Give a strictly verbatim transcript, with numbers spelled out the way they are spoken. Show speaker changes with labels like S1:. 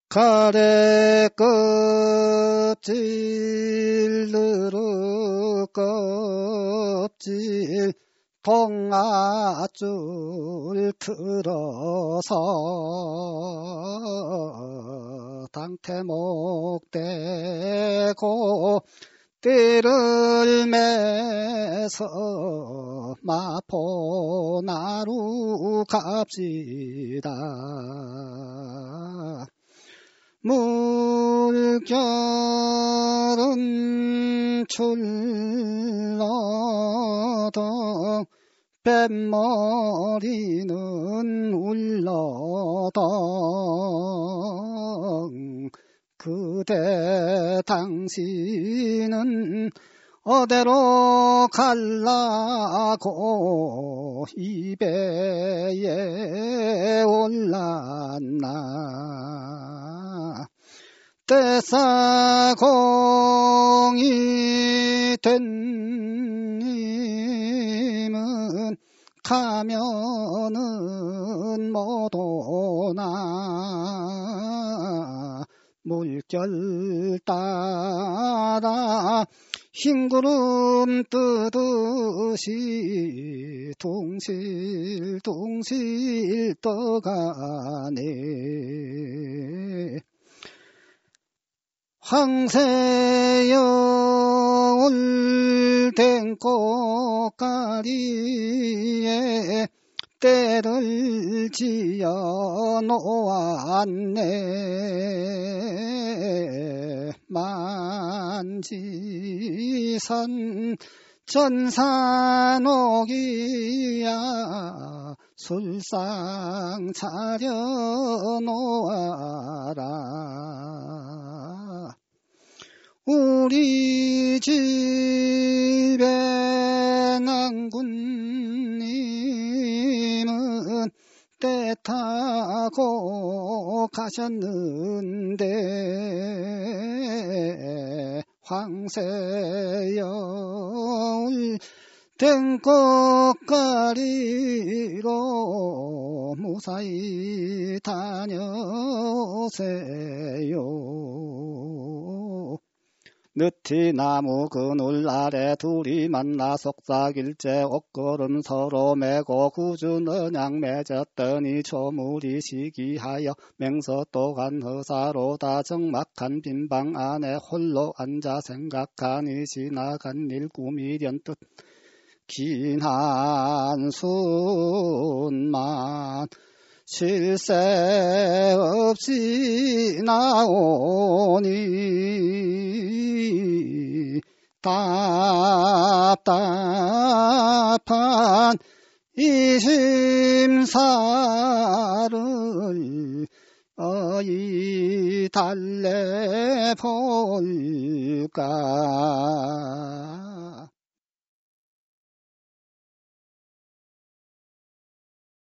S1: 가래 껍질 느르 껍질 동아줄 틀어서 당태목 대고 띠를 매서 마포나루 갑시다. 물결은 출러덩 뱃머리는 울러덩 그대 당신은 어디로 갈라고 이 배에 올랐나. 떼사공이 된 님은 가면은 못 오나. 물결 따라 흰구름 뜨듯이 둥실둥실 떠가네. 황새여울 된 꽃가리에 때를 지어 놓았네. 만지산 전산옥이야 술상 차려 놓아라. 우리 집에 낭군님은 때 타고 가셨는데 황새여울 된 꽃가리로 무사히 다녀오세요. 느티나무 그늘 아래 둘이 만나 속삭일째 옷걸음 서로 메고 구주는양 맺었더니 조물이 시기하여 맹서또간 허사로다. 적막한 빈방 안에 홀로 앉아 생각하니 지나간 일 꾸미련뜻 긴 한숨만 쉴 새 없이 나오니 답답한 이 심사를 어이 달래볼까.